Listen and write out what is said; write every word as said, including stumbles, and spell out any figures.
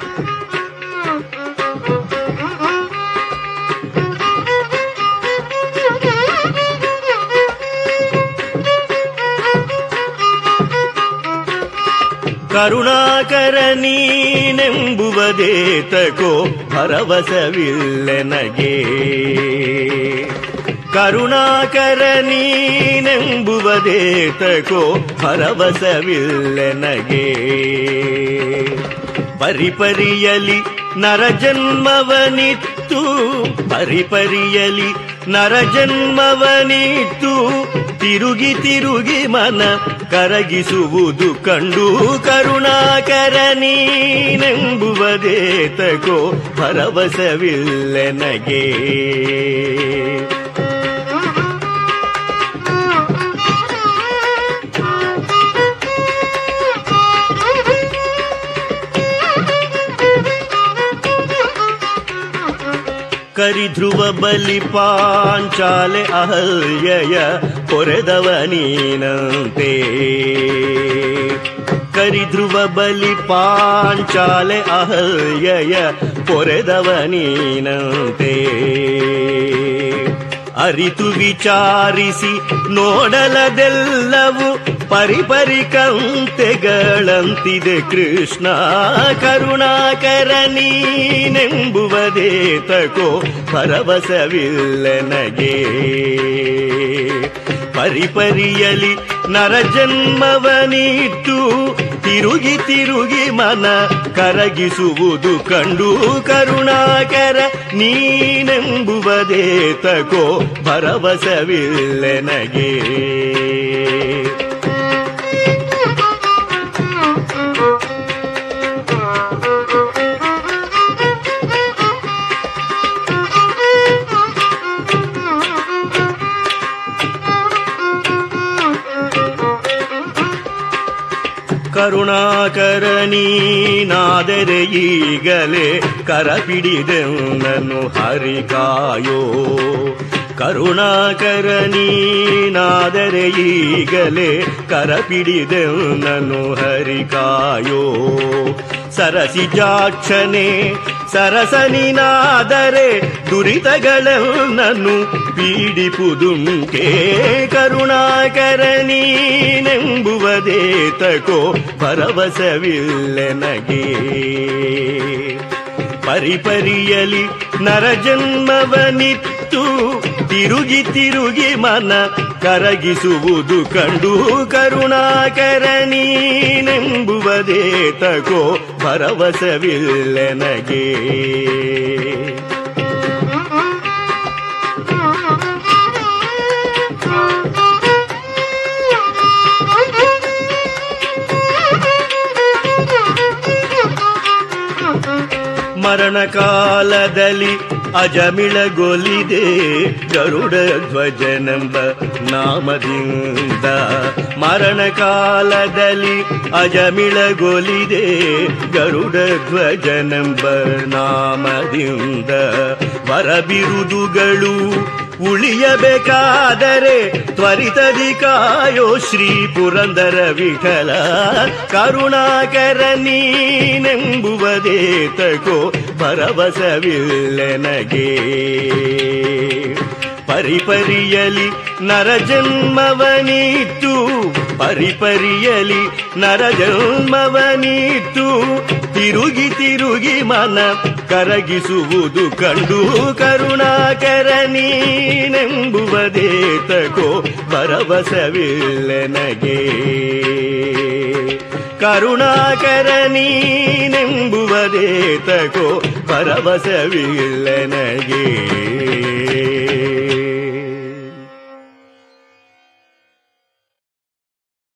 ಕರುಣಾಕರ ನೀನೆಂಬುವುದೇತಕೋ ಭರವಸವಿಲ್ಲೆನಗೆ. ಕರುಣಾಕರ ನೀನೆಂಬುವುದೇತಕೋ ಭರವಸವಿಲ್ಲೆನಗೆ. ಪರಿಪರಿಯಲಿ ನರಜನ್ಮವನಿತ್ತು, ಪರಿಪರಿಯಲಿ ನರಜನ್ಮವನಿತ್ತು, ತಿರುಗಿ ತಿರುಗಿ ಮನ ಕರಗಿಸುವುದು ಕಂಡು. ಕರುಣಾಕರ ನೀನೆಂಬುವುದೇತಕೋ ಭರವಸವಿಲ್ಲೆನಗೆ. ಕರಿಧ್ರುವ ಬಲಿ ಪಾಂಚಾಲೆ ಅಹಲ್ಯಯ ಪೊರೆದವ ನೀನಂತೆ. ಕರಿಧ್ರುವ ಬಲಿ ಪಾಂಚಾಲೆ ಅಹಲ್ಯಯ ಪೊರೆದವ ನೀನಂತೆ. ಅರಿತು ವಿಚಾರಿಸಿ ನೋಡಲದೆಲ್ಲವೂ ಪರಿಪರಿ ಕಂತೆಗಳಂತಿದೆ ಕೃಷ್ಣ. ಕರುಣಾಕರ ನೀನೆಂಬುವುದೇತಕೋ ಭರವಸವಿಲ್ಲೆನಗೆ. ಪರಿಪರಿಯಲಿ ನರಜನ್ಮವನಿಟ್ಟು, ತಿರುಗಿ ತಿರುಗಿ ಮನ ಕರಗಿಸುವುದು ಕಂಡು. ಕರುಣಾಕರ ನೀನೆಂಬುವುದೇತಕೋ ಭರವಸವಿಲ್ಲೆನಗೆ. ಕರುಣಾಕರ ನೀನಾದರೆ ಈಗಲೇ ಕರಪಿಡಿದೆವನನ್ನು ಹರಿಕಾಯೋ. ಕರುಣಾಕರ ನೀನಾದರೆ ಈಗಲೇ ಕರಪಿಡಿದೆವನನ್ನು ಹರಿಕಾಯೋ. ಸರಸಿಜಾಕ್ಷನೇ ಸರಸನಿನಾದರೆ ದುರಿತಗಳನ್ನು ಪೀಡಿಪುದುಂಟೆ. ಕರುಣಾಕರ ನೀನೆಂಬುವುದೇತಕೋ ಭರವಸವಿಲ್ಲೆನಗೆ. ಪರಿಪರಿಯಲಿ ನರಜನ್ಮವನಿತ್ತು, ತಿರುಗಿ ತಿರುಗಿ ಮನ ಕರಗಿಸುವುದು ಕಂಡು. ಕರುಣಾಕರ ನೀನೆಂಬುವುದೇತಕೋ ಭರವಸವಿಲ್ಲೆನಗೆ. ಮರಣ ಕಾಲದಲ್ಲಿ ಅಜಮಿಳಗೊಲಿದೆ ಗರುಡ ಧ್ವಜನೆಂಬ ನಾಮದಿಂದ. ಮರಣ ಕಾಲದಲ್ಲಿ ಅಜಮಿಳಗೊಲಿದೆ ಗರುಡ ಧ್ವಜನೆಂಬ ನಾಮದಿಂದ. ವರಬಿರುದುಗಳು ಉಳಿಯಬೇಕಾದರೆ ತ್ವರಿತದಿ ಕಾಯೋ ಶ್ರೀ ಪುರಂದರ ವಿಠಲ. ಕರುಣಾಕರ ನೀನೆಂಬುವುದೇತಕೋ ಭರವಸವಿಲ್ಲೆನಗೆ. ಪರಿಪರಿಯಲಿ ನರಜನ್ಮವನಿತ್ತು, ಪರಿಪರಿಯಲಿ ನರಜನ್ಮವನಿತ್ತು, ತಿರುಗಿ ತಿರುಗಿ ಮನ ಕರಗಿಸುವುದು ಕಂಡು. ಕರುಣಾಕರ ನೀನೆಂಬುವುದೇತಕೋ ಭರವಸವಿಲ್ಲೆನಗೆ. ಕರುಣಾಕರ ನೀನೆಂಬುವುದೇತಕೋ ಭರವಸವಿಲ್ಲೆನಗೆ.